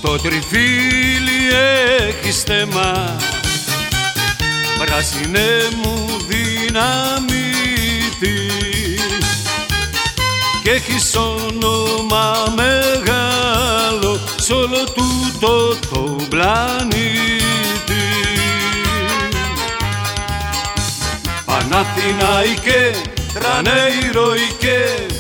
Το τριφύλι έχει στέμα, πράσινε μου δυναμίτη, και έχεις όνομα μεγάλο σ' όλο τούτο το πλανήτη. Παναθηναϊκέ, τρανέ ηρωικέ,